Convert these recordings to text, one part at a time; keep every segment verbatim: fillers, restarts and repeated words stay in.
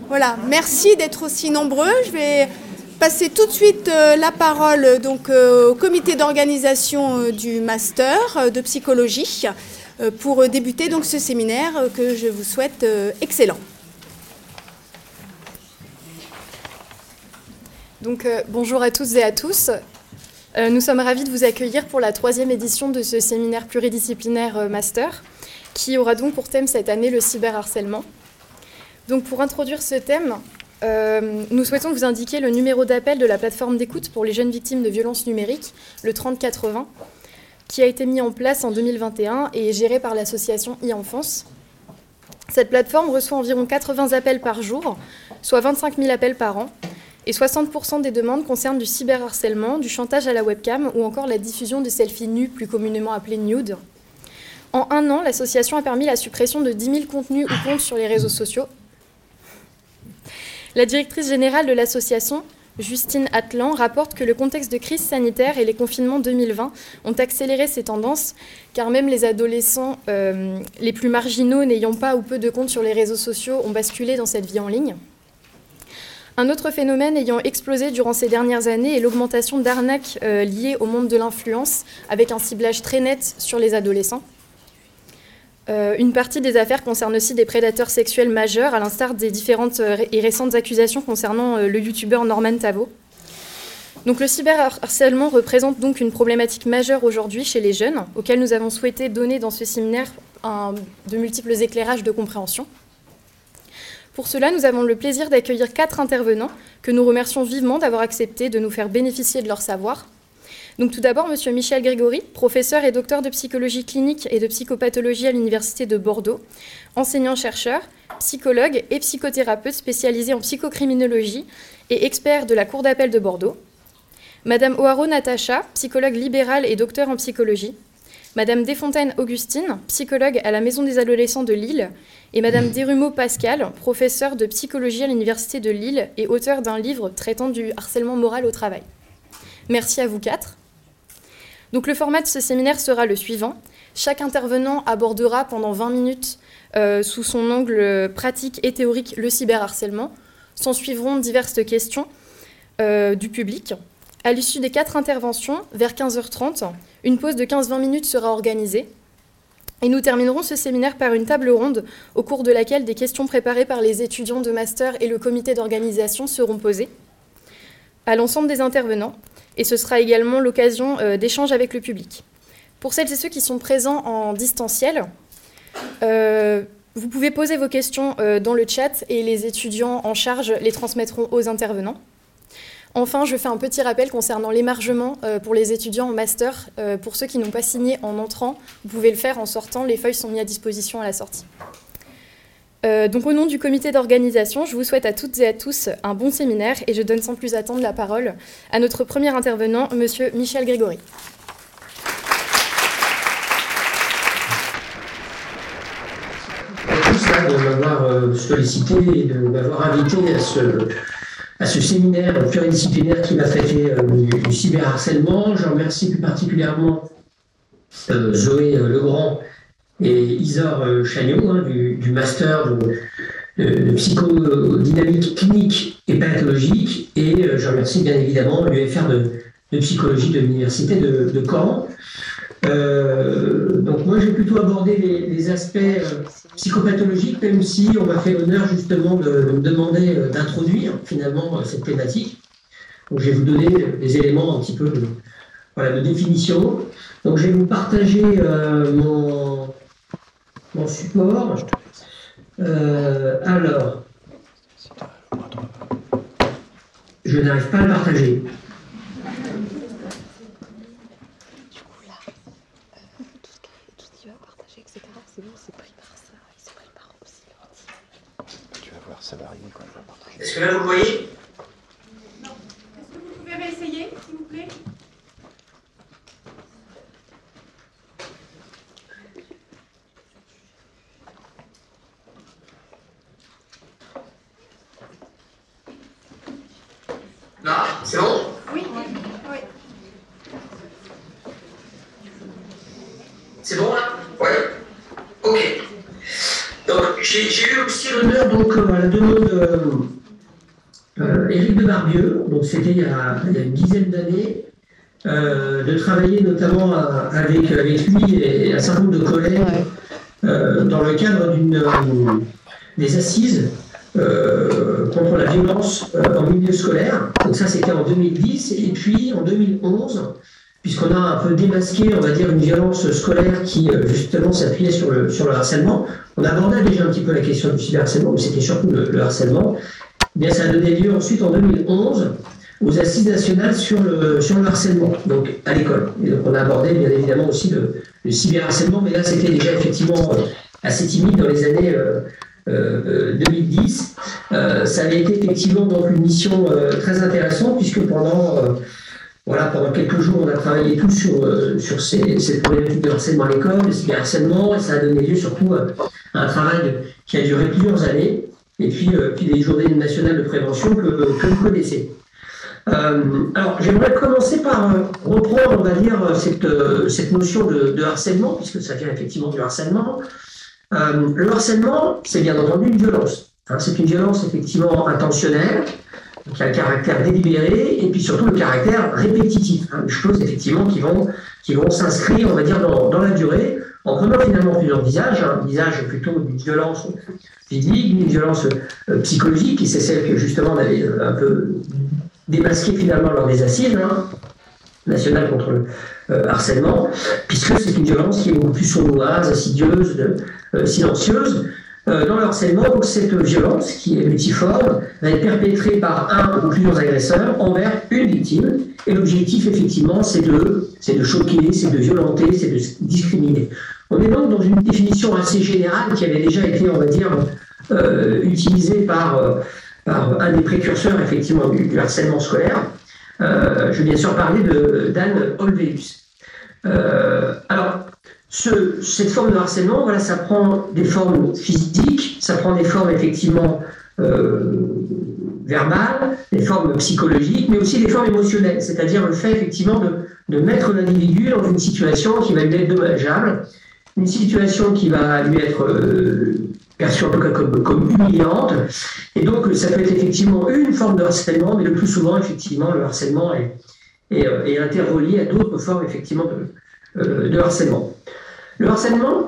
Voilà, merci d'être aussi nombreux. Je vais passer tout de suite euh, la parole donc, euh, au comité d'organisation euh, du master euh, de psychologie euh, pour euh, débuter donc, ce séminaire euh, que je vous souhaite euh, excellent. Donc, euh, bonjour à toutes et à tous. Euh, nous sommes ravis de vous accueillir pour la troisième édition de ce séminaire pluridisciplinaire euh, master qui aura donc pour thème cette année le cyberharcèlement. Donc, pour introduire ce thème, euh, nous souhaitons vous indiquer le numéro d'appel de la plateforme d'écoute pour les jeunes victimes de violences numériques, le trente quatre-vingts, qui a été mis en place en deux mille vingt et un et est géré par l'association e-Enfance. Cette plateforme reçoit environ quatre-vingts appels par jour, soit vingt-cinq mille appels par an, et soixante pour cent des demandes concernent du cyberharcèlement, du chantage à la webcam ou encore la diffusion de selfies nus, plus communément appelés nudes. En un an, l'association a permis la suppression de dix mille contenus ou comptes sur les réseaux sociaux. La directrice générale de l'association, Justine Atlan, rapporte que le contexte de crise sanitaire et les confinements deux mille vingt ont accéléré ces tendances, car même les adolescents euh, les plus marginaux n'ayant pas ou peu de comptes sur les réseaux sociaux ont basculé dans cette vie en ligne. Un autre phénomène ayant explosé durant ces dernières années est l'augmentation d'arnaques euh, liées au monde de l'influence, avec un ciblage très net sur les adolescents. Euh, une partie des affaires concerne aussi des prédateurs sexuels majeurs, à l'instar des différentes euh, et récentes accusations concernant euh, le youtubeur Norman Tavo. Donc, le cyberharcèlement représente donc une problématique majeure aujourd'hui chez les jeunes, auxquels nous avons souhaité donner dans ce séminaire un, de multiples éclairages de compréhension. Pour cela, nous avons le plaisir d'accueillir quatre intervenants que nous remercions vivement d'avoir accepté de nous faire bénéficier de leur savoir. Donc tout d'abord, M. Michel Grégory, professeur et docteur de psychologie clinique et de psychopathologie à l'Université de Bordeaux, enseignant-chercheur, psychologue et psychothérapeute spécialisé en psychocriminologie et expert de la Cour d'appel de Bordeaux. Madame O'Haro Natacha, psychologue libérale et docteur en psychologie. Madame Desfontaines Augustine, psychologue à la Maison des adolescents de Lille, et Madame Desrumeaux Pascal, professeure de psychologie à l'Université de Lille et auteure d'un livre traitant du harcèlement moral au travail. Merci à vous quatre. Donc le format de ce séminaire sera le suivant. Chaque intervenant abordera pendant vingt minutes, euh, sous son angle pratique et théorique, le cyberharcèlement. S'en suivront diverses questions euh, du public. À l'issue des quatre interventions, vers quinze heures trente, une pause de quinze à vingt minutes sera organisée. Et nous terminerons ce séminaire par une table ronde, au cours de laquelle des questions préparées par les étudiants de master et le comité d'organisation seront posées à l'ensemble des intervenants. Et ce sera également l'occasion euh, d'échanges avec le public. Pour celles et ceux qui sont présents en distanciel, euh, vous pouvez poser vos questions euh, dans le chat et les étudiants en charge les transmettront aux intervenants. Enfin, je fais un petit rappel concernant l'émargement euh, pour les étudiants en master. Euh, pour ceux qui n'ont pas signé en entrant, vous pouvez le faire en sortant. Les feuilles sont mises à disposition à la sortie. Euh, donc, au nom du comité d'organisation, je vous souhaite à toutes et à tous un bon séminaire et je donne sans plus attendre la parole à notre premier intervenant, Monsieur Michel Grégory. Merci de m'avoir sollicité et de m'avoir invité à ce, à ce séminaire pluridisciplinaire qui va traiter euh, du, du cyberharcèlement. Je remercie plus particulièrement euh, Zoé euh, Legrand et Isor euh, Chagnot hein, du, du master de, de, de psychodynamique clinique et pathologique. Et euh, je remercie bien évidemment l'U F R de, de psychologie de l'Université de, de Caen. Euh, donc moi j'ai plutôt abordé les, les aspects euh, psychopathologiques, même si on m'a fait l'honneur justement de, de me demander euh, d'introduire finalement euh, cette thématique. Donc je vais vous donner des éléments un petit peu de, voilà, de définition. Donc je vais vous partager euh, mon, mon support. Euh, alors, je n'arrive pas à le partager. Ça va arriver quand même. Est-ce que là vous le voyez? Non. Est-ce que vous pouvez réessayer, s'il vous plaît? Là, c'est bon? Oui, oui. C'est bon là? Oui. Ok. Donc, j'ai, j'ai eu aussi l'honneur, donc, euh, à la demande euh, euh, Éric de Barbieux, donc c'était il y a, il y a une dizaine d'années, euh, de travailler notamment à, avec, avec lui et un certain nombre de collègues euh, dans le cadre d'une, euh, des assises euh, contre la violence euh, en milieu scolaire. Donc ça, c'était en deux mille dix, et puis en deux mille onze, puisqu'on a un peu démasqué, on va dire, une violence scolaire qui, justement, s'appuyait sur le, sur le harcèlement. On abordait déjà un petit peu la question du cyberharcèlement, mais c'était surtout le, le harcèlement. Eh bien, ça a donné lieu ensuite, en deux mille onze, aux assises nationales sur le, sur le harcèlement, donc à l'école. Et donc, on a abordé, bien évidemment, aussi le, le cyberharcèlement, mais là, c'était déjà effectivement assez timide dans les années euh, euh, deux mille dix. Euh, ça avait été effectivement donc une mission euh, très intéressante, puisque pendant... Euh, Voilà, pendant quelques jours, on a travaillé tous sur, euh, sur ces, ces problématiques de harcèlement à l'école, le cyberharcèlement, et ça a donné lieu surtout à, à un travail de, qui a duré plusieurs années, et puis, euh, puis les journées nationales de prévention que, que vous connaissez. Euh, alors, j'aimerais commencer par euh, reprendre, on va dire, cette, euh, cette notion de, de harcèlement, puisque ça vient effectivement du harcèlement. Euh, le harcèlement, c'est bien entendu une violence. Hein, c'est une violence effectivement intentionnelle, qui a le caractère délibéré, et puis surtout le caractère répétitif, hein, des choses effectivement qui vont, qui vont s'inscrire, on va dire, dans, dans la durée, en prenant finalement plusieurs visages, un visage plutôt d'une violence physique, d'une violence euh, psychologique, et c'est celle que justement on avait un peu démasquée finalement lors des assises hein, nationales contre le euh, harcèlement, puisque c'est une violence qui est beaucoup plus sournoise, insidieuse, de, euh, silencieuse. Dans le harcèlement, donc, cette violence, qui est multiforme, va être perpétrée par un ou plusieurs agresseurs envers une victime. Et l'objectif, effectivement, c'est de, c'est de choquer, c'est de violenter, c'est de discriminer. On est donc dans une définition assez générale qui avait déjà été, on va dire, euh, utilisée par, euh, par un des précurseurs, effectivement, du, du harcèlement scolaire. Euh, je vais bien sûr parler de Dan Olweus. Euh, alors, Ce, cette forme de harcèlement, voilà, ça prend des formes physiques, ça prend des formes effectivement euh, verbales, des formes psychologiques, mais aussi des formes émotionnelles, c'est-à-dire le fait effectivement de, de mettre l'individu dans une situation qui va lui être dommageable, une situation qui va lui être euh, perçue en tout cas comme, comme humiliante, et donc ça peut être effectivement une forme de harcèlement, mais le plus souvent effectivement le harcèlement est, est, est interrelié à d'autres formes effectivement de Euh, de harcèlement. Le harcèlement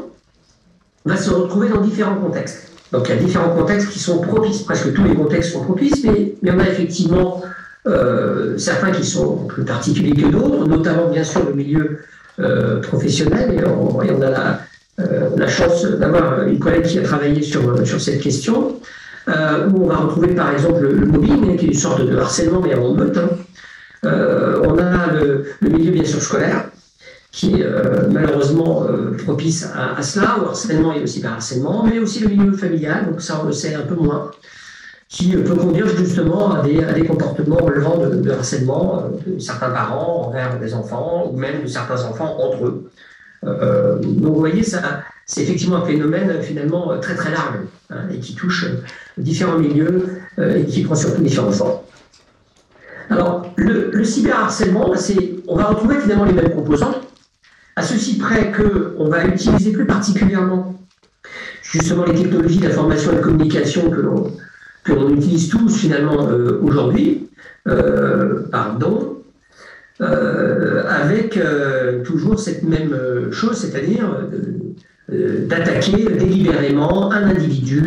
va se retrouver dans différents contextes. Donc il y a différents contextes qui sont propices, presque tous les contextes sont propices, mais, mais on a effectivement euh, certains qui sont plus particuliers que d'autres, notamment bien sûr le milieu euh, professionnel, et on, et on a la, euh, la chance d'avoir une collègue qui a travaillé sur, sur cette question, euh, où on va retrouver par exemple le, le mobbing, qui est une sorte de harcèlement mais en meute. Hein. Euh, on a le, le milieu bien sûr scolaire, qui est euh, malheureusement euh, propice à, à cela, au harcèlement et aussi par harcèlement, mais aussi le milieu familial, donc ça on le sait un peu moins, qui euh, peut conduire justement à des, à des comportements relevant de, de harcèlement euh, de certains parents envers des enfants, ou même de certains enfants entre eux. Euh, donc vous voyez, ça, c'est effectivement un phénomène finalement très très large, hein, et qui touche différents milieux, euh, et qui prend surtout différentes formes. Alors, le, le cyberharcèlement, c'est, on va retrouver finalement les mêmes composantes, à ceci près qu'on va utiliser plus particulièrement justement les technologies d'information et de communication que l'on, que l'on utilise tous finalement euh, aujourd'hui, euh, pardon, euh, avec euh, toujours cette même chose, c'est-à-dire euh, d'attaquer délibérément un individu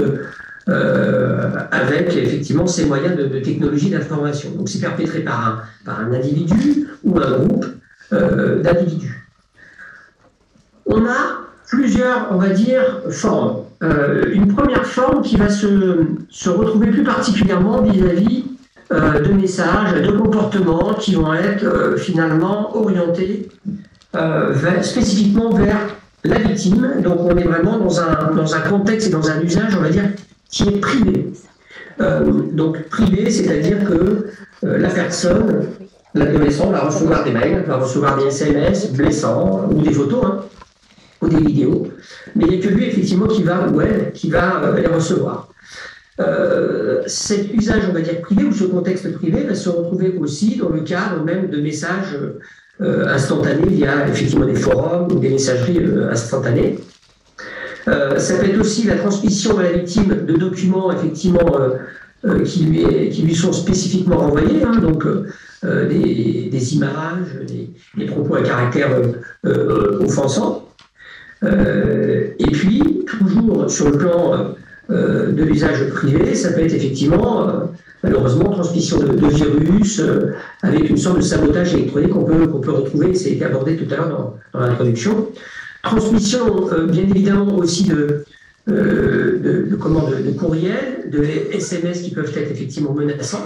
euh, avec effectivement ces moyens de, de technologie d'information. Donc c'est perpétré par un, par un individu ou un groupe euh, d'individus. On a plusieurs, on va dire, formes. Euh, une première forme qui va se, se retrouver plus particulièrement vis-à-vis euh, de messages, de comportements qui vont être euh, finalement orientés euh, vers, spécifiquement vers la victime. Donc on est vraiment dans un, dans un contexte et dans un usage, on va dire, qui est privé. Euh, donc privé, c'est-à-dire que euh, la personne, l'adolescent, va recevoir des mails, va recevoir des S M S blessants ou des photos, hein, ou des vidéos, mais il n'y a que lui effectivement qui va, ou elle, qui va euh, les recevoir. Euh, cet usage, on va dire, privé, ou ce contexte privé va se retrouver aussi dans le cadre même de messages euh, instantanés via effectivement des forums ou des messageries euh, instantanées. Euh, ça peut être aussi la transmission à la victime de documents effectivement euh, euh, qui, lui est, qui lui sont spécifiquement renvoyés, hein, donc euh, des, des images, des, des propos à caractère euh, euh, offensant. Euh, et puis, toujours sur le plan euh, de l'usage privé, ça peut être effectivement, euh, malheureusement, transmission de, de virus euh, avec une sorte de sabotage électronique qu'on peut, qu'on peut retrouver, c'est été abordé tout à l'heure dans, dans l'introduction. Transmission, euh, bien évidemment, aussi de, euh, de, de, comment, de, de courriels, de S M S qui peuvent être effectivement menaçants.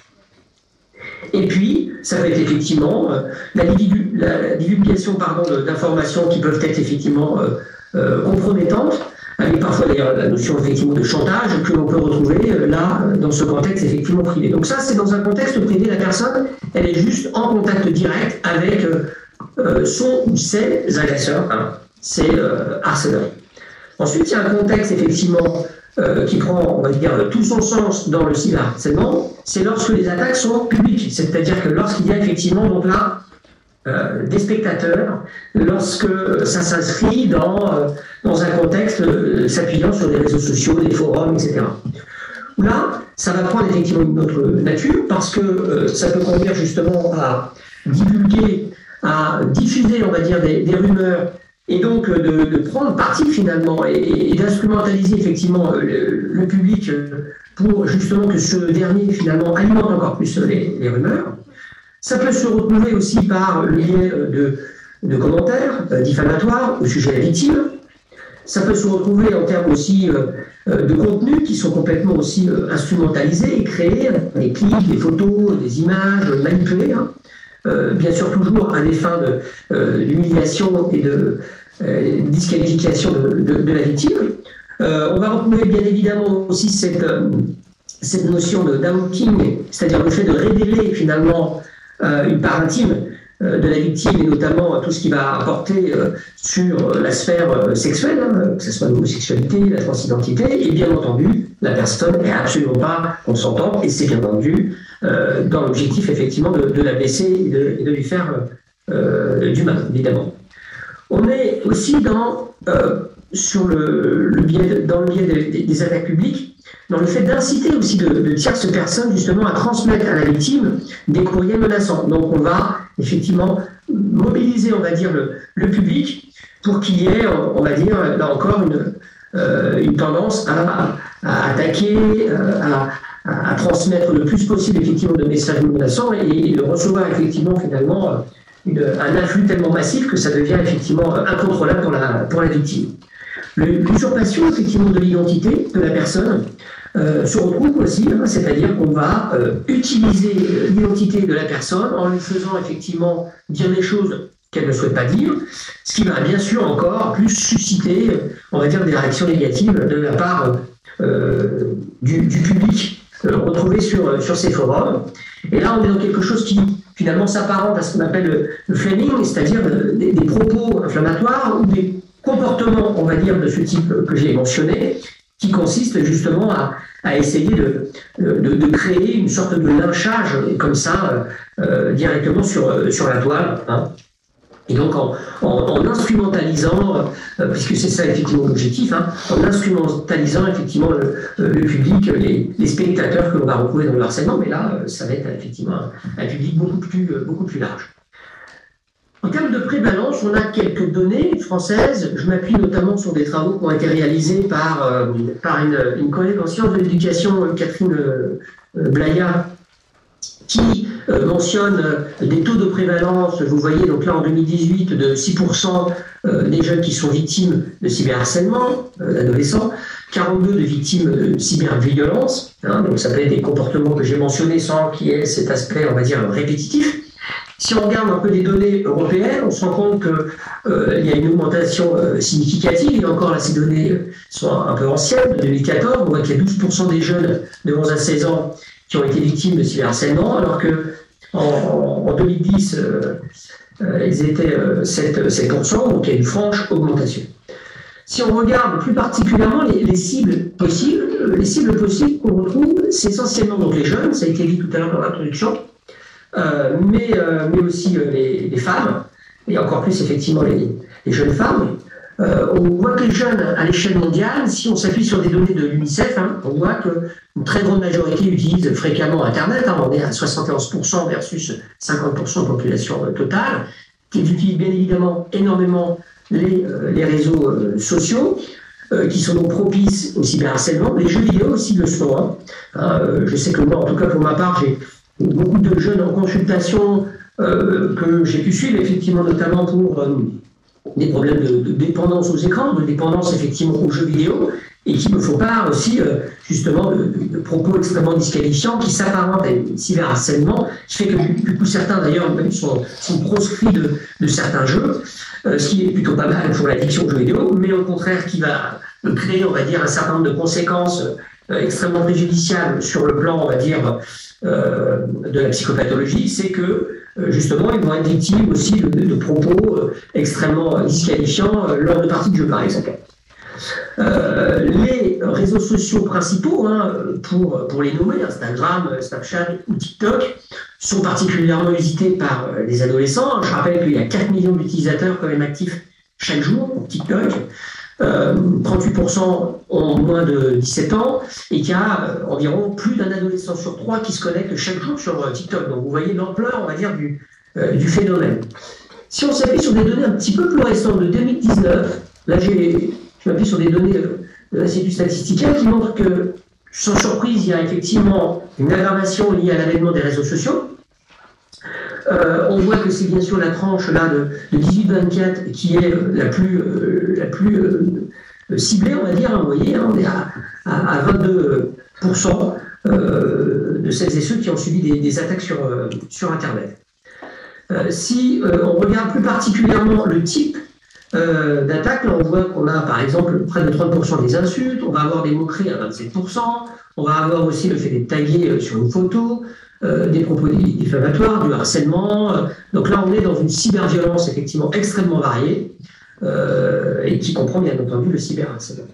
Et puis, ça peut être effectivement euh, la, divulg la divulgation d'informations qui peuvent être effectivement euh, euh, compromettantes, avec parfois d'ailleurs la notion effectivement de chantage que l'on peut retrouver euh, là, dans ce contexte effectivement privé. Donc ça, c'est dans un contexte privé, la personne, elle est juste en contact direct avec euh, euh, son ou ses agresseurs, hein, ses euh, harceleurs. Ensuite, il y a un contexte effectivement Euh, qui prend, on va dire, tout son sens dans le cyberharcèlement, c'est lorsque les attaques sont publiques, c'est-à-dire que lorsqu'il y a effectivement donc là euh, des spectateurs, lorsque ça s'inscrit dans, euh, dans un contexte euh, s'appuyant sur des réseaux sociaux, des forums, et cetera. Là, ça va prendre effectivement une autre nature parce que euh, ça peut conduire justement à divulguer, à diffuser, on va dire, des, des rumeurs, et donc de, de prendre parti finalement et, et d'instrumentaliser effectivement le, le public pour justement que ce dernier finalement alimente encore plus les, les rumeurs. Ça peut se retrouver aussi par le biais de, de commentaires euh, diffamatoires au sujet de la victime. Ça peut se retrouver en termes aussi euh, de contenus qui sont complètement aussi euh, instrumentalisés et créés, des clips, des photos, des images manipulées. Hein. Euh, bien sûr toujours à des fins d'humiliation de, euh, et de euh, disqualification de, de, de la victime. Euh, on va retrouver bien évidemment aussi cette, euh, cette notion de downking, c'est-à-dire le fait de révéler finalement euh, une part intime euh, de la victime et notamment tout ce qui va apporter euh, sur la sphère euh, sexuelle, hein, que ce soit l'homosexualité, la transidentité, et bien entendu la personne n'est absolument pas consentante et c'est bien entendu Euh, dans l'objectif effectivement de, de la blesser et de, et de lui faire euh, du mal, évidemment. On est aussi dans, euh, sur le, le biais, dans le biais des, des attaques publiques, dans le fait d'inciter aussi de, de tierces personnes justement à transmettre à la victime des courriers menaçants. Donc on va effectivement mobiliser, on va dire, le, le public pour qu'il y ait, on va dire, là encore, une, euh, une tendance à, à attaquer, à, à transmettre le plus possible effectivement de messages menaçants et de recevoir effectivement finalement une, un afflux tellement massif que ça devient effectivement incontrôlable pour la, pour la victime. L'usurpation effectivement de l'identité de la personne euh, se retrouve aussi, hein, c'est-à-dire qu'on va euh, utiliser l'identité de la personne en lui faisant effectivement dire des choses qu'elle ne souhaite pas dire, ce qui va bien sûr encore plus susciter, on va dire, des réactions négatives de la part euh, du, du public euh, retrouvé sur, sur ces forums. Et là, on est dans quelque chose qui finalement s'apparente à ce qu'on appelle le, le flaming, c'est-à-dire des, des propos inflammatoires ou des comportements, on va dire, de ce type que j'ai mentionné, qui consistent justement à, à essayer de, de, de créer une sorte de lynchage comme ça, euh, directement sur, sur la toile, hein. Et donc en, en, en instrumentalisant, euh, puisque c'est ça effectivement l'objectif, hein, en instrumentalisant effectivement le, le public, les, les spectateurs que l'on va retrouver dans le harcèlement, mais là, ça va être effectivement un, un public beaucoup plus, beaucoup plus large. En termes de prévalence, on a quelques données françaises. Je m'appuie notamment sur des travaux qui ont été réalisés par, euh, par une, une collègue en sciences de l'éducation, Catherine euh, Blaya, qui euh, mentionne euh, des taux de prévalence, vous voyez, donc là en deux mille dix-huit, de six pour cent euh, des jeunes qui sont victimes de cyberharcèlement, euh, d'adolescents, quarante-deux de victimes de cyberviolence, hein, donc ça peut être des comportements que j'ai mentionnés sans qu'il y ait cet aspect, on va dire, répétitif. Si on regarde un peu les données européennes, on se rend compte qu'il euh, y a une augmentation euh, significative, et encore là ces données sont un peu anciennes, de deux mille quatorze, on voit qu'il y a douze pour cent des jeunes de onze à seize ans qui ont été victimes de cyberharcèlement, alors qu'en en, en deux mille dix, euh, euh, ils étaient euh, sept pour cent, donc il y a une franche augmentation. Si on regarde plus particulièrement les, les cibles possibles, les cibles possibles qu'on retrouve, c'est essentiellement donc les jeunes, ça a été dit tout à l'heure dans l'introduction, euh, mais, euh, mais aussi euh, les, les femmes, et encore plus effectivement les, les jeunes femmes. Euh, on voit que les jeunes, à l'échelle mondiale, si on s'appuie sur des données de l'UNICEF, hein, on voit qu'une très grande majorité utilise fréquemment Internet. Hein, on est à soixante et onze pour cent versus cinquante pour cent de population totale, qui utilisent bien évidemment énormément les, euh, les réseaux euh, sociaux, euh, qui sont donc propices au cyberharcèlement. Les jeux vidéo aussi le sont. Hein. Euh, je sais que moi, en tout cas pour ma part, j'ai beaucoup de jeunes en consultation euh, que j'ai pu suivre, effectivement, notamment pour euh, des problèmes de, de dépendance aux écrans, de dépendance effectivement aux jeux vidéo, et qui me font part aussi euh, justement de, de, de propos extrêmement disqualifiants qui s'apparentent à un cyberharcèlement, qui fait que du coup certains d'ailleurs même sont, sont proscrits de, de certains jeux, euh, ce qui est plutôt pas mal pour l'addiction aux jeux vidéo, mais au contraire qui va créer, on va dire, un certain nombre de conséquences euh, extrêmement préjudiciables sur le plan, on va dire, euh, de la psychopathologie, c'est que justement, ils vont être victimes aussi de, de, de propos euh, extrêmement disqualifiants euh, lors de parties de jeu, par exemple. Euh, les réseaux sociaux principaux, hein, pour, pour les nommer, Instagram, Snapchat ou TikTok, sont particulièrement visités par euh, les adolescents. Je rappelle qu'il y a quatre millions d'utilisateurs quand même actifs chaque jour pour TikTok. Euh, trente-huit pour cent ont moins de dix-sept ans et qu'il y a euh, environ plus d'un adolescent sur trois qui se connecte chaque jour sur euh, TikTok. Donc vous voyez l'ampleur, on va dire, du, euh, du phénomène. Si on s'appuie sur des données un petit peu plus récentes de deux mille dix-neuf, là j'ai, je m'appuie sur des données euh, de l'Institut statisticien qui montrent que, sans surprise, il y a effectivement une aggravation liée à l'avènement des réseaux sociaux. Euh, on voit que c'est bien sûr la tranche là de, de dix-huit vingt-quatre qui est la plus, euh, la plus euh, ciblée, on va dire. Hein, vous voyez, hein, on est à, à, à vingt-deux pour cent euh, de celles et ceux qui ont subi des, des attaques sur, euh, sur Internet. Euh, si euh, on regarde plus particulièrement le type euh, d'attaque, là on voit qu'on a par exemple près de trente pour cent des insultes, on va avoir des mots-clés à vingt-sept pour cent, on va avoir aussi le fait d'être tagué sur une photo, Euh, des propos diffamatoires, du harcèlement. Euh, donc là, on est dans une cyberviolence effectivement extrêmement variée euh, et qui comprend bien entendu le cyberharcèlement.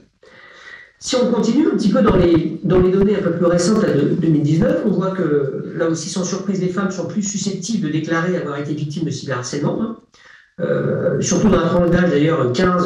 Si on continue un petit peu dans les, dans les données un peu plus récentes de deux mille dix-neuf, on voit que là aussi, sans surprise, les femmes sont plus susceptibles de déclarer avoir été victimes de cyberharcèlement, hein. euh, surtout dans la tranche d'âge d'ailleurs quinze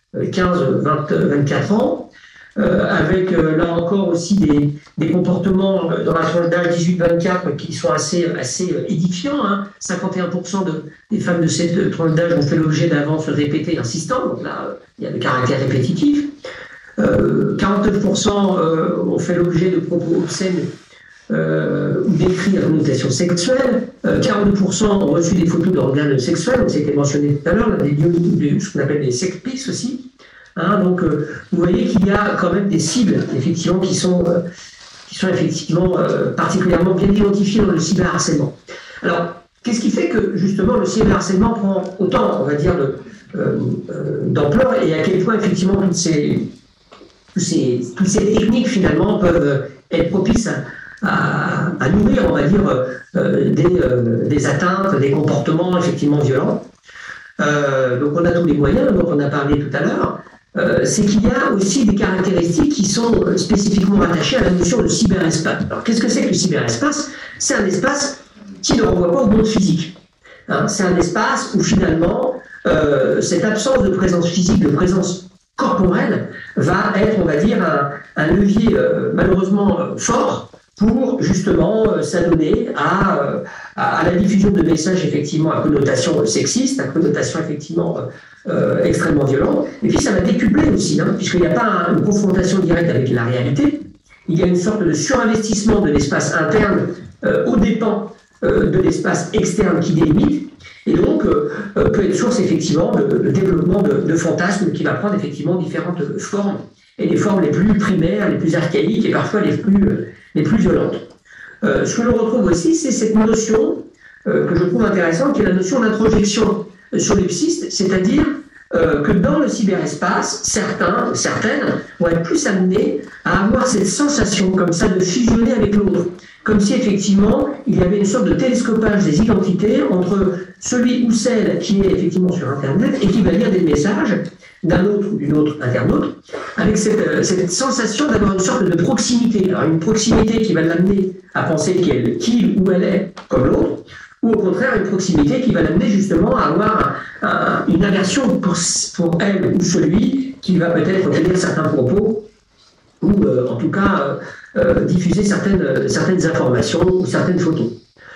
vingt, vingt-quatre ans. Euh, avec euh, là encore aussi des, des comportements euh, dans la tranche d'âge dix-huit vingt-quatre qui sont assez, assez euh, édifiants. Hein. cinquante et un pour cent de, des femmes de cette euh, tranche d'âge ont fait l'objet d'avances répétées insistantes, donc là euh, il y a le caractère répétitif. Euh, quarante-neuf pour cent euh, ont fait l'objet de propos obscènes euh, ou d'écrits à connotation sexuelle. Euh, quarante-deux pour cent ont reçu des photos d'organes sexuels, donc c'était mentionné tout à l'heure, des, des, ce qu'on appelle des sex pics aussi. Hein, donc, euh, vous voyez qu'il y a quand même des cibles, effectivement, qui sont, euh, qui sont effectivement euh, particulièrement bien identifiées dans le cyberharcèlement. Alors, qu'est-ce qui fait que, justement, le cyberharcèlement prend autant, on va dire, de, euh, euh, d'ampleur et à quel point, effectivement, toutes ces, toutes ces, toutes ces techniques, finalement, peuvent être propices à, à, à nourrir, on va dire, euh, des, euh, des atteintes, des comportements, effectivement, violents. Euh, donc, on a tous les moyens dont on a parlé tout à l'heure. Euh, c'est qu'il y a aussi des caractéristiques qui sont euh, spécifiquement attachées à la notion de cyberespace. Alors, qu'est-ce que c'est que le cyberespace ? C'est un espace qui ne renvoie pas au monde physique. Hein, c'est un espace où finalement, euh, cette absence de présence physique, de présence corporelle, va être, on va dire, un, un levier euh, malheureusement euh, fort pour justement euh, s'adonner à, euh, à, à la diffusion de messages effectivement à connotation sexiste, à connotation effectivement euh, Euh, extrêmement violent, et puis ça va décupler aussi, hein, puisqu'il n'y a pas un, une confrontation directe avec la réalité, il y a une sorte de surinvestissement de l'espace interne euh, aux dépens euh, de l'espace externe qui délimite, et donc euh, euh, peut être source effectivement de, de développement de, de fantasmes qui va prendre effectivement différentes formes, et les formes les plus primaires, les plus archaïques, et parfois les plus, euh, les plus violentes. Euh, ce que l'on retrouve aussi, c'est cette notion euh, que je trouve intéressante, qui est la notion d'introjection sur les psystes, c'est-à-dire euh, que dans le cyberespace, certains, certaines vont être plus amenés à avoir cette sensation comme ça de fusionner avec l'autre, comme si effectivement il y avait une sorte de télescopage des identités entre celui ou celle qui est effectivement sur Internet et qui va lire des messages d'un autre ou d'une autre internaute, avec cette, cette sensation d'avoir une sorte de proximité. Alors une proximité qui va l'amener à penser qu'elle, qu'il ou elle est comme l'autre, ou au contraire une proximité qui va l'amener justement à avoir un, un, une aversion pour, pour elle ou celui qui va peut-être tenir certains propos ou euh, en tout cas euh, euh, diffuser certaines, certaines informations ou certaines photos.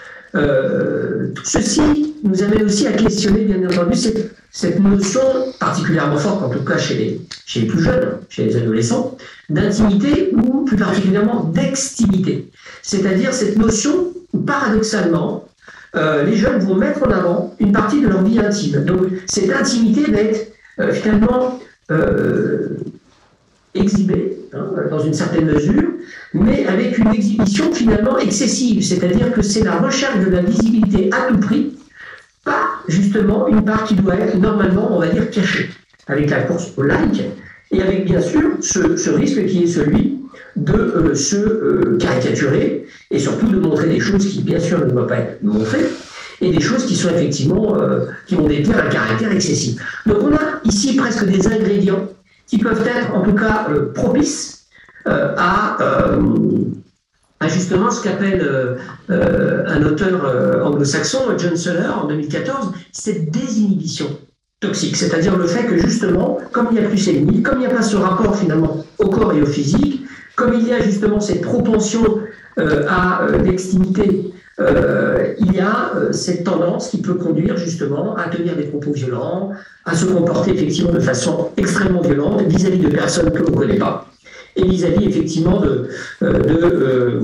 Euh, tout ceci nous amène aussi à questionner, bien entendu, cette, cette notion particulièrement forte, en tout cas chez les, chez les plus jeunes, chez les adolescents, d'intimité ou plus particulièrement d'extimité. C'est-à-dire cette notion où, paradoxalement, euh, les jeunes vont mettre en avant une partie de leur vie intime. Donc cette intimité va être euh, finalement euh, exhibée, hein, dans une certaine mesure, mais avec une exhibition finalement excessive, c'est-à-dire que c'est la recherche de la visibilité à tout prix, pas justement une part qui doit être normalement, on va dire, cachée, avec la course au like, et avec bien sûr ce, ce risque qui est celui de euh, se euh, caricaturer, et surtout de montrer des choses qui bien sûr ne doivent pas être montrées, et des choses qui sont effectivement, euh, qui vont détenir un caractère excessif. Donc on a ici presque des ingrédients qui peuvent être en tout cas euh, propices euh, à, euh, à justement ce qu'appelle euh, euh, un auteur euh, anglo-saxon, John Seller, en deux mille quatorze, cette désinhibition toxique, c'est-à-dire le fait que justement, comme il n'y a plus ces limites, comme il n'y a pas ce rapport finalement au corps et au physique, comme il y a justement cette propension euh, à euh, l'extimité, euh, il y a euh, cette tendance qui peut conduire justement à tenir des propos violents, à se comporter effectivement de façon extrêmement violente vis-à-vis de personnes que l'on ne connaît pas, et vis-à-vis effectivement de, euh, de, euh,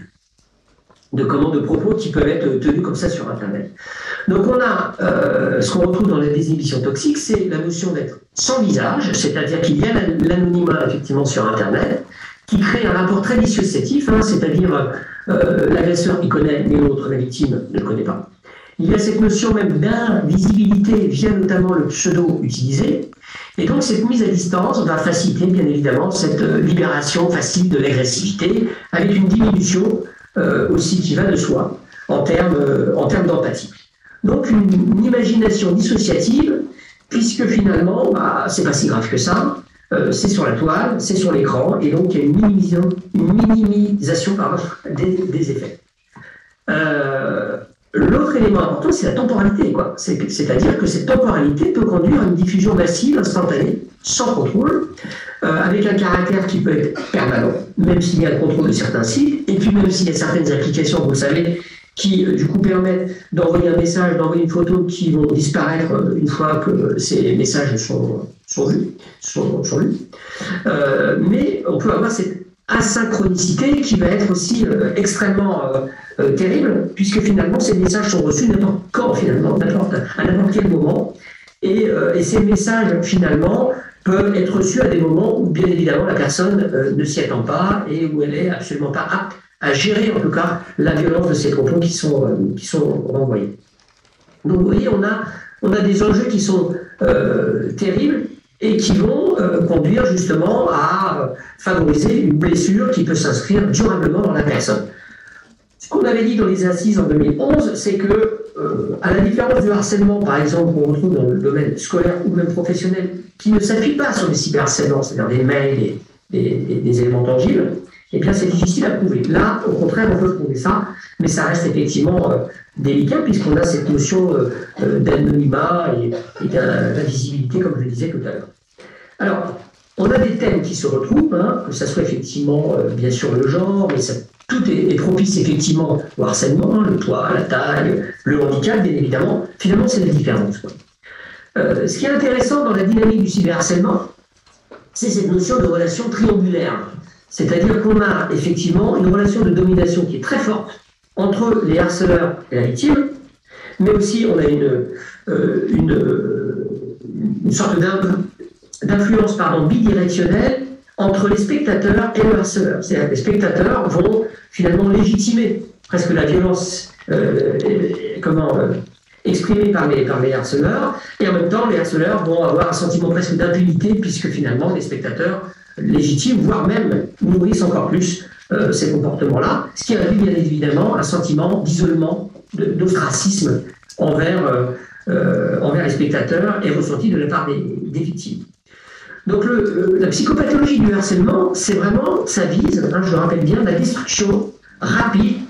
de, comment, de propos qui peuvent être tenus comme ça sur Internet. Donc on a, euh, ce qu'on retrouve dans la désinhibition toxique, c'est la notion d'être sans visage, c'est-à-dire qu'il y a l'anonymat effectivement sur Internet, qui crée un rapport très dissociatif, hein, c'est-à-dire euh, l'agresseur il connaît, mais l'autre, la victime, ne le connaît pas. Il y a cette notion même d'invisibilité via notamment le pseudo utilisé, et donc cette mise à distance va faciliter bien évidemment cette euh, libération facile de l'agressivité, avec une diminution euh, aussi qui va de soi en termes euh, en termes d'empathie. Donc une, une imagination dissociative, puisque finalement, bah, c'est pas si grave que ça. Euh, c'est sur la toile, c'est sur l'écran, et donc il y a une minimisation, une minimisation pardon, des, des effets. Euh, l'autre élément important, c'est la temporalité, quoi. C'est, c'est-à-dire que cette temporalité peut conduire à une diffusion massive, instantanée, sans contrôle, euh, avec un caractère qui peut être permanent, même s'il y a le contrôle de certains sites, et puis même s'il y a certaines applications, vous le savez, qui euh, du coup permettent d'envoyer un message, d'envoyer une photo qui vont disparaître euh, une fois que ces messages sont, sont vus, sont, sont lus. Euh, mais on peut avoir cette asynchronicité qui va être aussi euh, extrêmement euh, euh, terrible, puisque finalement ces messages sont reçus n'importe quand, finalement, n'importe, à n'importe quel moment, et, euh, et ces messages finalement peuvent être reçus à des moments où bien évidemment la personne euh, ne s'y attend pas et où elle est absolument pas apte à gérer en tout cas la violence de ces propos qui sont, euh, qui sont renvoyés. Donc vous voyez, on a, on a des enjeux qui sont euh, terribles et qui vont euh, conduire justement à euh, favoriser une blessure qui peut s'inscrire durablement dans la personne. Ce qu'on avait dit dans les assises en deux mille onze, c'est que, euh, à la différence du harcèlement, par exemple, qu'on retrouve dans le domaine scolaire ou même professionnel, qui ne s'appuie pas sur des cyberharcèlements, c'est-à-dire des mails et des, des, des éléments tangibles, eh bien c'est difficile à prouver. Là, au contraire, on peut prouver ça, mais ça reste effectivement euh, délicat puisqu'on a cette notion euh, euh, d'anonymat et, et d'invisibilité, comme je le disais tout à l'heure. Alors, on a des thèmes qui se retrouvent, hein, que ça soit effectivement, euh, bien sûr, le genre, mais ça, tout est, est propice effectivement au harcèlement, le poids, la taille, le handicap, bien évidemment. Finalement, c'est la différence, quoi. Euh, ce qui est intéressant dans la dynamique du cyberharcèlement, c'est cette notion de relation triangulaire. C'est-à-dire qu'on a effectivement une relation de domination qui est très forte entre les harceleurs et la victime, mais aussi on a une, euh, une, une sorte d'influence pardon, bidirectionnelle entre les spectateurs et le harceleur. C'est-à-dire que les spectateurs vont finalement légitimer presque la violence euh, comment, euh, exprimée par les, par les harceleurs, et en même temps les harceleurs vont avoir un sentiment presque d'impunité puisque finalement les spectateurs légitimes, voire même nourrissent encore plus euh, ces comportements-là, ce qui induit bien évidemment un sentiment d'isolement, d'ostracisme envers, euh, euh, envers les spectateurs et ressenti de la part des, des victimes. Donc le, le, la psychopathologie du harcèlement, c'est vraiment, ça vise, hein, je le rappelle bien, la destruction rapide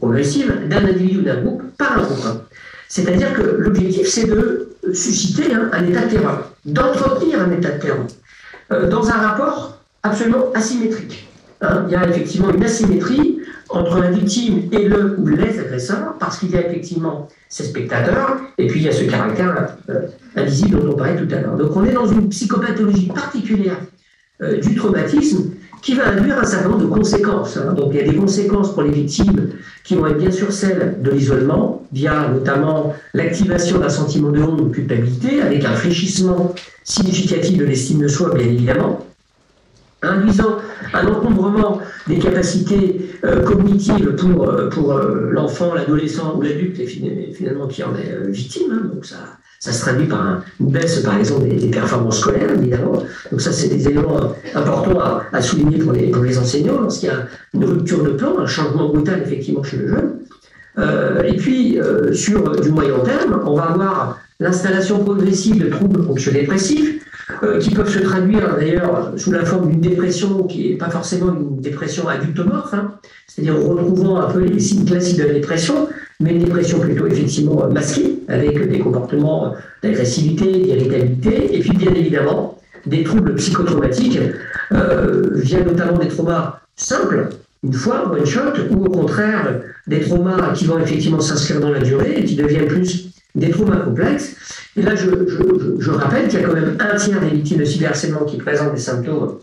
progressive d'un individu ou d'un groupe par un groupe. C'est-à-dire que l'objectif, c'est de susciter hein, un état de terreur, d'entretenir un état de terreur, euh, dans un rapport absolument asymétrique. Hein. Il y a effectivement une asymétrie entre la victime et le ou les agresseurs, parce qu'il y a effectivement ces spectateurs, et puis il y a ce caractère euh, invisible dont on parlait tout à l'heure. Donc on est dans une psychopathologie particulière euh, du traumatisme qui va induire un certain nombre de conséquences. Hein. Donc il y a des conséquences pour les victimes qui vont être bien sûr celles de l'isolement, via notamment l'activation d'un sentiment de honte ou de culpabilité, avec un fléchissement significatif de l'estime de soi, bien évidemment, induisant un encombrement des capacités euh, cognitives pour, euh, pour euh, l'enfant, l'adolescent ou l'adulte, et finalement qui en est euh, victime. Hein. Donc ça, ça se traduit par un, une baisse, par exemple, des, des performances scolaires, évidemment. Donc ça, c'est des éléments importants à, à souligner pour les, pour les enseignants, lorsqu'il y a une rupture de plan, un changement brutal, effectivement, chez le jeune. Euh, et puis, euh, sur du moyen terme, on va avoir l'installation progressive de troubles anxio-dépressifs, Euh, qui peuvent se traduire d'ailleurs sous la forme d'une dépression qui n'est pas forcément une dépression adultomorphe, hein, c'est-à-dire en retrouvant un peu les signes classiques de la dépression, mais une dépression plutôt effectivement masquée, avec des comportements d'agressivité, d'irritabilité, et puis bien évidemment des troubles psychotraumatiques, euh, via notamment des traumas simples, une fois, one shot, ou au contraire des traumas qui vont effectivement s'inscrire dans la durée et qui deviennent plus des traumas complexes. Et là, je, je, je rappelle qu'il y a quand même un tiers des victimes de cyberharcèlement qui présentent des symptômes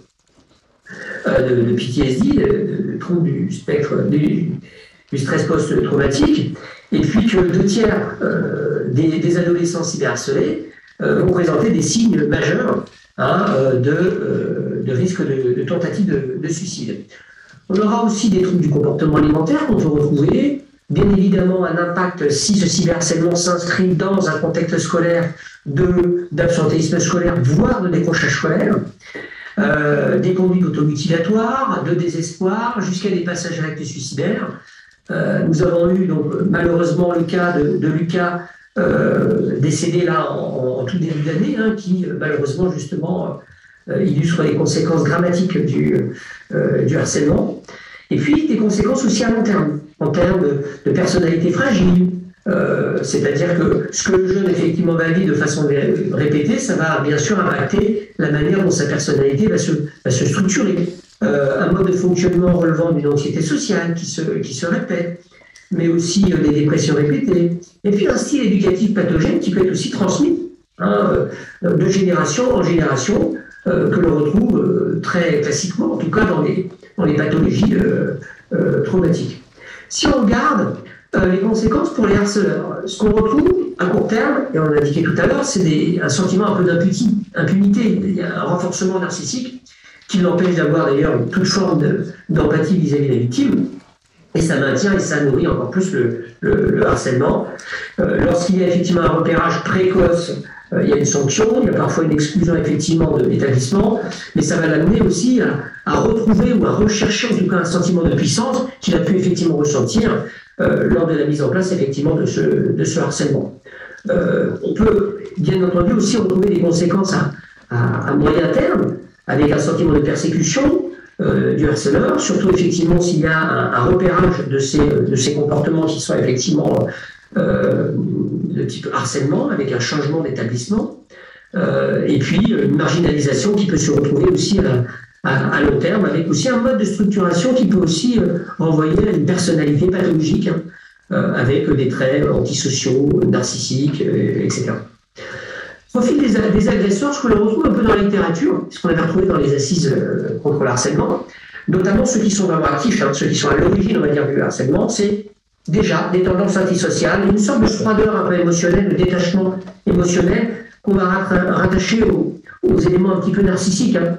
euh, de, de P T S D, de, de, de troubles du spectre du, du stress post-traumatique, et puis que deux tiers euh, des, des adolescents cyberharcelés euh, vont présenter des signes majeurs hein, de, euh, de risque de, de tentative de, de suicide. On aura aussi des troubles du comportement alimentaire qu'on peut retrouver. Bien évidemment, un impact, si ce cyberharcèlement s'inscrit dans un contexte scolaire de, d'absentéisme scolaire, voire de décrochage scolaire, euh, des conduites automutilatoires, de désespoir, jusqu'à des passages à l'acte suicidaire. Euh, nous avons eu donc malheureusement le cas de, de Lucas, euh, décédé là en, en tout début d'année, hein, qui malheureusement justement euh, illustre les conséquences dramatiques du, euh, du harcèlement. Et puis des conséquences aussi à long terme, en termes de, de personnalité fragile. Euh, c'est-à-dire que ce que le jeune effectivement va vivre de façon répétée, ça va bien sûr impacter la manière dont sa personnalité va se, va se structurer. Euh, un mode de fonctionnement relevant d'une anxiété sociale qui se, qui se répète, mais aussi euh, des dépressions répétées. Et puis un style éducatif pathogène qui peut être aussi transmis hein, euh, de génération en génération, euh, que l'on retrouve euh, très classiquement, en tout cas dans les, dans les pathologies euh, euh, traumatiques. Si on regarde euh, les conséquences pour les harceleurs, ce qu'on retrouve à court terme, et on l'a indiqué tout à l'heure, c'est des, un sentiment un peu d'impunité. Il y a un renforcement narcissique qui l'empêche d'avoir d'ailleurs toute forme de, d'empathie vis-à-vis de la victime. Et ça maintient et ça nourrit encore plus le, le, le harcèlement. Euh, lorsqu'il y a effectivement un repérage précoce, euh, il y a une sanction, il y a parfois une exclusion effectivement de l'établissement, mais ça va l'amener aussi à, à retrouver ou à rechercher en tout cas un sentiment de puissance qu'il a pu effectivement ressentir euh, lors de la mise en place effectivement de ce, de ce harcèlement. Euh, on peut bien entendu aussi retrouver des conséquences à, à, à moyen terme, avec un sentiment de persécution euh, du harceleur, surtout effectivement s'il y a un, un repérage de ces, de ces comportements qui sont effectivement euh, de type harcèlement, avec un changement d'établissement, euh, et puis une marginalisation qui peut se retrouver aussi à, à, à long terme, avec aussi un mode de structuration qui peut aussi euh, renvoyer à une personnalité pathologique, hein, euh, avec des traits antisociaux, narcissiques, euh, et cetera. Profil des, des agresseurs, ce que l'on retrouve un peu dans la littérature, ce qu'on avait retrouvé dans les assises euh, contre le harcèlement, notamment ceux qui sont vraiment actifs, hein, ceux qui sont à l'origine, on va dire, du harcèlement, c'est déjà des tendances antisociales, une sorte de froideur un peu émotionnelle, de détachement émotionnel qu'on va rattacher aux, aux éléments un petit peu narcissiques. Hein.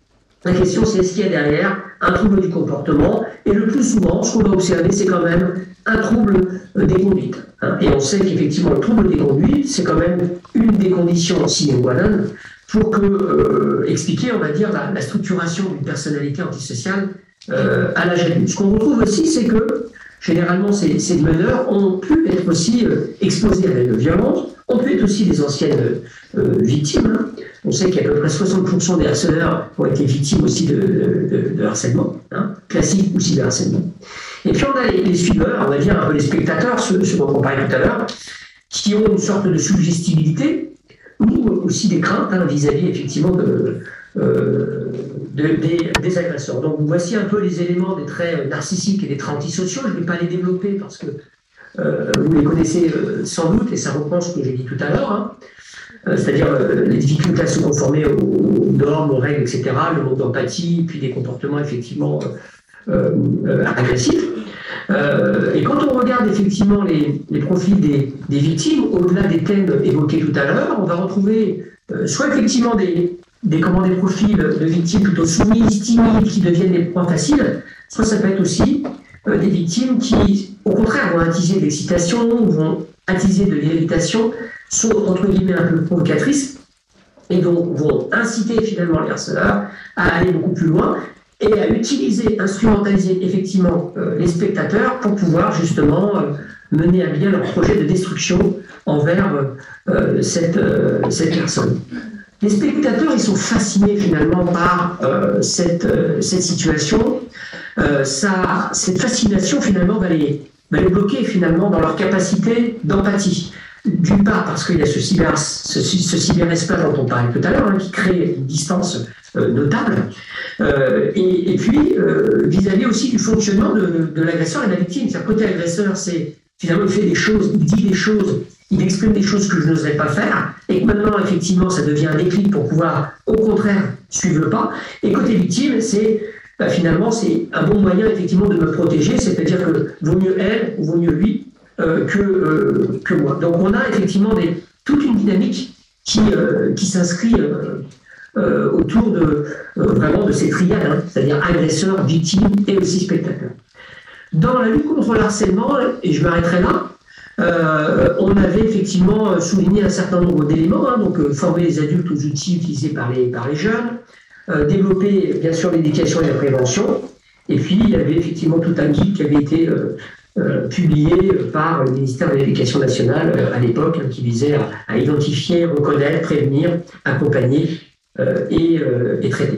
La question, c'est est-ce qu'il y a derrière un trouble du comportement, et le plus souvent, ce qu'on va observer, c'est quand même un trouble des conduites. Hein. Et on sait qu'effectivement, le trouble des conduites, c'est quand même une des conditions sine qua non pour que, euh, expliquer, on va dire, la, la structuration d'une personnalité antisociale euh, à l'âge adulte. Ce qu'on retrouve aussi, c'est que généralement, ces, ces meneurs ont pu être aussi euh, exposés à la violence, ont pu être aussi des anciennes euh, victimes. Hein. On sait qu'il y a à peu près soixante pour cent des harceleurs ont été victimes aussi de, de, de harcèlement, hein, classique ou cyberharcèlement. Et puis on a les, les suiveurs, on va dire un peu les spectateurs, ceux, ceux dont on parlait tout à l'heure, qui ont une sorte de suggestibilité, ou aussi des craintes hein, vis-à-vis effectivement de, euh, de, des, des agresseurs. Donc voici un peu les éléments des traits narcissiques et des traits antisociaux. Je ne vais pas les développer parce que euh, vous les connaissez euh, sans doute, et ça reprend ce que j'ai dit tout à l'heure, hein. euh, c'est-à-dire euh, les difficultés à se conformer aux, aux normes, aux règles, et cetera, le manque d'empathie, puis des comportements effectivement euh, euh, agressifs. Euh, et quand on regarde effectivement les, les profils des, des victimes, au-delà des thèmes évoqués tout à l'heure, on va retrouver euh, soit effectivement des, des, comment, des profils de victimes plutôt soumises, timides, qui deviennent des proies faciles, soit ça peut être aussi euh, des victimes qui, au contraire, vont attiser de l'excitation, vont attiser de l'irritation, sont entre guillemets un peu provocatrices, et donc vont inciter finalement les harceleurs à aller beaucoup plus loin, et à utiliser, instrumentaliser effectivement euh, les spectateurs pour pouvoir justement euh, mener à bien leur projet de destruction envers euh, cette, euh, cette personne. Les spectateurs, ils sont fascinés finalement par euh, cette, euh, cette situation. Euh, ça, cette fascination finalement va les, va les bloquer finalement dans leur capacité d'empathie. D'une part parce qu'il y a ce, cyber, ce, ce cyberespace dont on parlait tout à l'heure, hein, qui crée une distance euh, notable, euh, et, et puis euh, vis-à-vis aussi du fonctionnement de, de l'agresseur et de la victime. C'est-à-dire côté agresseur, c'est finalement il fait des choses, il dit des choses, il exprime des choses que je n'oserais pas faire, et que maintenant effectivement ça devient un déclic pour pouvoir au contraire suivre le pas. Et côté victime, c'est bah, finalement c'est un bon moyen effectivement de me protéger, c'est-à-dire que vaut mieux elle ou vaut mieux lui Euh, que, euh, que moi. Donc on a effectivement des, toute une dynamique qui, euh, qui s'inscrit euh, euh, autour de, euh, vraiment de ces triades, hein, c'est-à-dire agresseur, victime et aussi spectateur. Dans la lutte contre le harcèlement, et je m'arrêterai là, euh, on avait effectivement souligné un certain nombre d'éléments, hein, donc euh, former les adultes aux outils utilisés par les, par les jeunes, euh, développer bien sûr l'éducation et la prévention, et puis il y avait effectivement tout un guide qui avait été euh, Euh, publié par le ministère de l'Éducation nationale euh, à l'époque, hein, qui visait à, à identifier, reconnaître, prévenir, accompagner euh, et, euh, et traiter.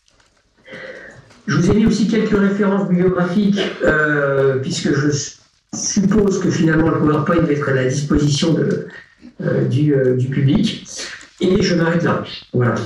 Je vous ai mis aussi quelques références bibliographiques, euh, puisque je suppose que finalement le PowerPoint va être à la disposition de, euh, du, euh, du public. Et je m'arrête là. Voilà.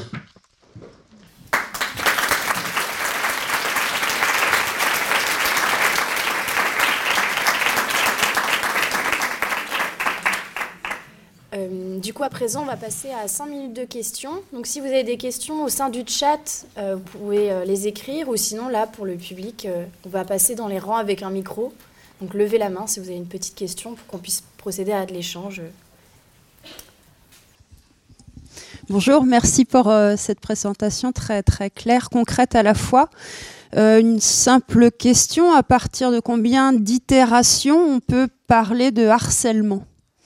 Du coup, à présent, on va passer à cinq minutes de questions. Donc, si vous avez des questions au sein du chat, euh, vous pouvez euh, les écrire. Ou sinon, là, pour le public, euh, on va passer dans les rangs avec un micro. Donc, levez la main si vous avez une petite question pour qu'on puisse procéder à de l'échange. Bonjour, merci pour euh, cette présentation très, très claire, concrète à la fois. Euh, une simple question, à partir de combien d'itérations on peut parler de harcèlement ?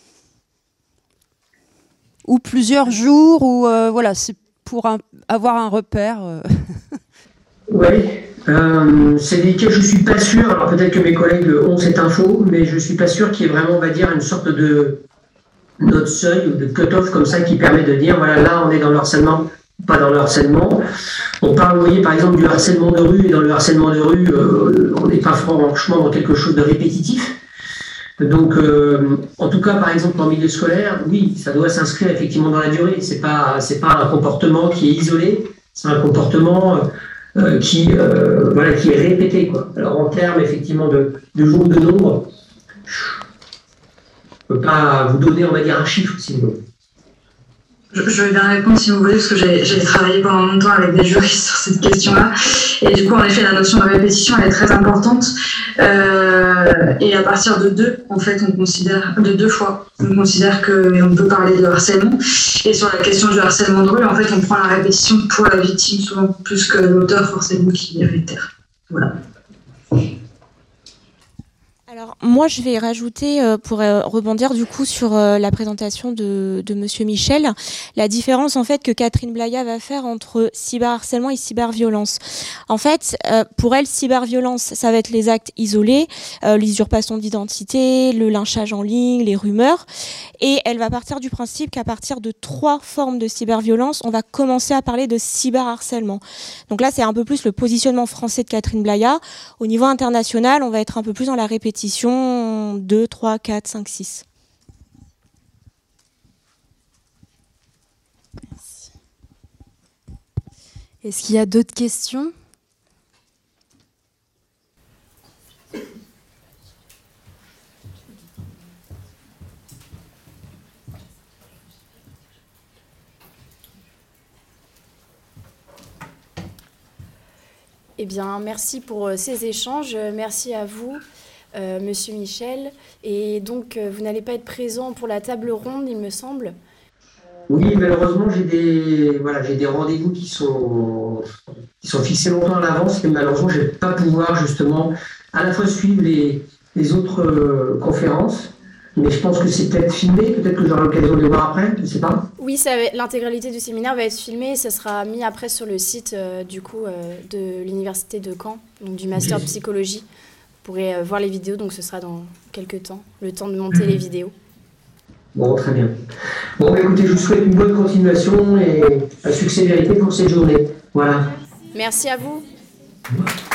Ou plusieurs jours, ou euh, voilà, c'est pour un, avoir un repère. Euh. Oui, euh, c'est lesquels je ne suis pas sûr. Alors peut-être que mes collègues ont cette info, mais je ne suis pas sûr qu'il y ait vraiment, on va dire, une sorte de note seuil ou de cut-off comme ça qui permet de dire, voilà, là on est dans le harcèlement, pas dans le harcèlement. On parle, vous voyez, par exemple, du harcèlement de rue, et dans le harcèlement de rue, euh, on n'est pas franchement dans quelque chose de répétitif. Donc, euh, en tout cas, par exemple, en milieu scolaire, oui, ça doit s'inscrire effectivement dans la durée. C'est pas, c'est pas un comportement qui est isolé, c'est un comportement euh, qui, euh, voilà, qui est répété, quoi. Alors, en termes effectivement de, de jour de nombre, je ne peux pas vous donner, on va dire, un chiffre, si vous voulez. Je, je vais bien répondre si vous voulez, parce que j'ai, j'ai travaillé pendant longtemps avec des juristes sur cette question-là. Et du coup, en effet, la notion de répétition, elle est très importante. Euh, et à partir de deux, en fait, on considère, de deux fois, on considère qu'on peut parler de harcèlement. Et sur la question du harcèlement de rue, en fait, on prend la répétition pour la victime, souvent plus que l'auteur, forcément, qui réitère. Voilà. Alors, moi, je vais rajouter, euh, pour euh, rebondir du coup sur euh, la présentation de, de Monsieur Michel, la différence en fait que Catherine Blaya va faire entre cyberharcèlement et cyberviolence. En fait, euh, pour elle, cyberviolence, ça va être les actes isolés, euh, l'usurpation d'identité, le lynchage en ligne, les rumeurs. Et elle va partir du principe qu'à partir de trois formes de cyberviolence, on va commencer à parler de cyberharcèlement. Donc là, c'est un peu plus le positionnement français de Catherine Blaya. Au niveau international, on va être un peu plus dans la répétition deux, trois, quatre, cinq, six. Merci. Est-ce qu'il y a d'autres questions ? Eh bien, merci pour euh, ces échanges. Merci à vous, euh, Monsieur Michel. Et donc, euh, vous n'allez pas être présent pour la table ronde, il me semble. Oui, malheureusement, j'ai des, voilà, j'ai des rendez-vous qui sont, qui sont fixés longtemps à l'avance, et malheureusement, je ne vais pas pouvoir justement à la fois suivre les, les autres euh, conférences, mais je pense que c'est peut-être filmé, peut-être que j'aurai l'occasion de les voir après, je ne sais pas. Oui, ça va- l'intégralité du séminaire va être filmée et ça sera mis après sur le site euh, du coup euh, de l'université de Caen, donc du master de psychologie. Vous pourrez euh, voir les vidéos, donc ce sera dans quelques temps, le temps de monter les vidéos. Bon, très bien. Bon, bah, écoutez, je vous souhaite une bonne continuation et un succès mérité pour cette journée. Voilà. Merci à vous.